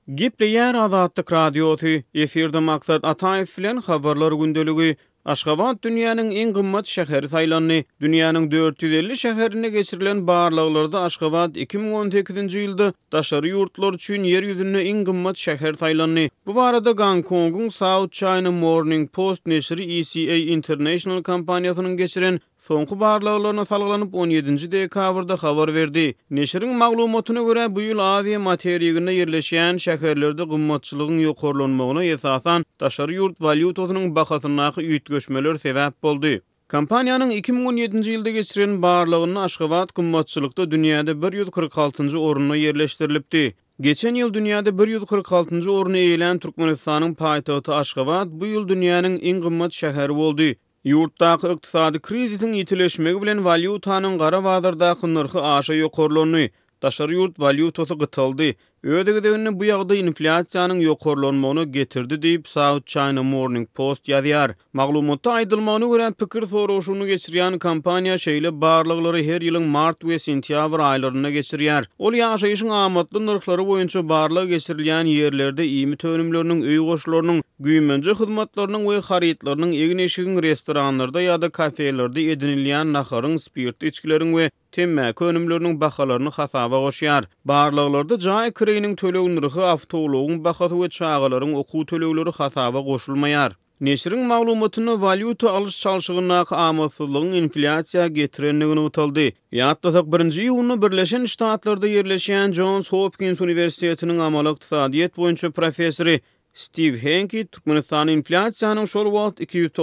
Gipleyer Azadlyk Radiosu, efirde maksat Ataýew bilen habarlar gündeligi. Aşgabat dünýäniň iň gymmat şäheri saýlandy. Dünýäniň 450 şäherine geçirilen barlyklarda Aşgabat 2018-nji ýylda daşary ýurtlar üçin yer ýüzünde iň gymmat şäher saýlandy. Bu barada Gongkongyň South China Morning Post neşri ECA International kompaniýasynyň geçiren soňky barlyklarına salgylanyp 17-nji dekabrda habar berdi. Neşriň maglumatyna görä bu ýyl Aziýa materiýiginde ýerleşýän şäherlerde gymmatçylygyň ýokarlanmagyna esasan daşary ýurt valyutasynyň bahasynaky üýtgeşmeler sebäp boldy. Kompaniýanyň 2017-nji ýylda geçiren barlygyny Aşgabat gymmatçylykda dünýäde 146-njy oruna ýerleşdirilipdi. Geçen ýyl dünýäde 146-njy oruny eýlen Türkmenistanyň paýtagty Aşgabat bu ýyl dünýäniň iň gymmat şäheri boldy. Ýurtdaky ykdysady krizisiň ýitileşmegi bilen valyutanyň gara bazardaky narhy aşa ýokarlandy. Daşary ýurt valyutasy gytyldy. Ödegidegini bu ýagdaý inflasiýanyň ýokarlanmagyna getirdi diýip South China Morning Post ýazýar. Maglumatda aýdylmagyna görä pikir soraşyny geçirýän kompaniýa şeýle barlyklary her ýylyň mart we sentýabr aýlaryna geçirýär. Ol ýaşaýyşyň amatly narhlary boýunça barlyk geçirilýän ýerlerde ýymy tönümleriniň, öý goşularynyň, güýmenji hyzmatlarynyň we harytlarynyň egin eşigiň restoranlarda ýa-da kafelerde edinilýän naharyň, spirtli içkileriň we temmäki önümleriniň bahalaryny hasaba goşýar. Barlyklarda jaý kireniň tölew narhy, awtobulagyň bahasy we çağalaryň okuw tölegleri hasaba goşulmaýar. Neşriň maglumatyna valyuta alyş çalşygynaky amatsızlygyň inflasiýa getirenligini utaldy. Ýatdasak 1-nji ýylyny Birleşen Ştatlarda ýerleşýän Johns Hopkins Uniwersitetiniň amaly ykdysadyýet boýunça professory Steve Hanke Türkmenistan inflasiýanyň şol wagt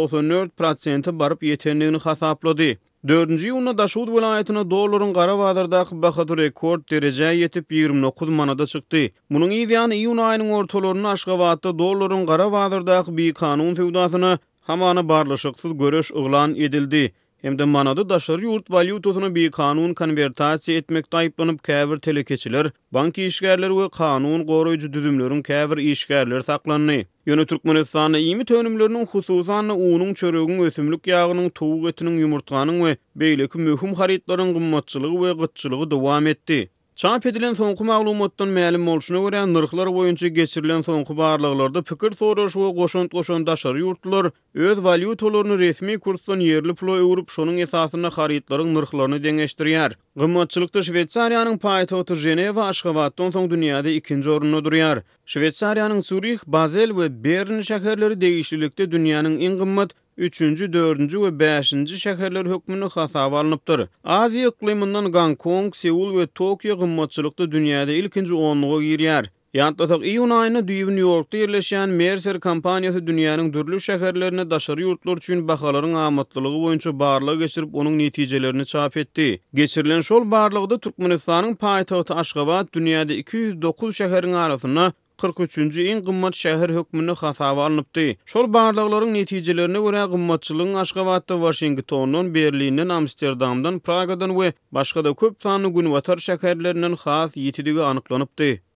294% baryp ýetenligini hasaplady. 4-nji ýylyna Daşut welaýatyna dollaryň gara bazardaky bahasy rekord derejäge ýetip 29 manada çykdy. Munyň ýa-da iýun aýynyň ortalaryna Aşgabatda dollaryň gara bazardaky bir kanun tewdasyna hamana barlaşyksız göreş uglan edildi. Hemde manada daşary ýurt valyutasyny bir kanun konvertasiýa etmekde aýyplanyp käbir telekeçiler, bank işgärleri we kanun goraýjy düzümleriň käbir işgärleri saklandy. Ýöne Türkmenistanyň ýymy tönümleriniň hususan unyň çöregiň, ösümlik ýagynyň, towuk etiniň, ýumurtganyň we beýleki möhüm harytlaryň gymmatçylygy we gytçylygy dowam etdi. Çap edilen soňky maglumatdan ma'lum bolşuna görä narhlar boýunça geçirilen soňky barlyklarda pikir soraş we goşant daşary ýurtlar öz valyutalaryny resmi kursdan yerli pula öwürüp şonuň esasyna harytlaryň narhlaryny deňeşdirýär. Gymmatçylykda Şwetsariýanyň paýtagty Ženewa Aşgabatdan soň dünýäde 2-nji orunda durýar. Şwetsariýanyň Zürih, Basel we Bern şäherleri degişlilikde dünýäniň iň gymmat 3-nji, 4-nji we 5-nji şäherler hökmüne hasaba alınıpdyr. Aziýa ikliminden Gongkong, Seul we Tokyo gymmatçylykda dünýäde ilkinji 10-lyga girýär. Ýatdasak iýun aýyna New Yorkda ýerleşýän Mercer kompaniýasy dünýäniň dürli şäherlerine daşary ýurtlar üçin bahalaryň amatlylygy boýunça barlyk geçirip onuň netijelerini çap etdi. Geçirilen şol barlygda Türkmenistanyň paýtagty Aşgabat dünýäde 209 şäheriň arasyna 43-nji iň gymmat şäher hökmüne hasaba alınıpdy. Şol barlyklaryň netijelerine görä gymmatçylygyň Aşgabatda Washingtondan, Berlinden, Amsterdamdan, Pragadan we başga da köp sanly günwatar şäherlerinden has ýetidigi anyklanypdy.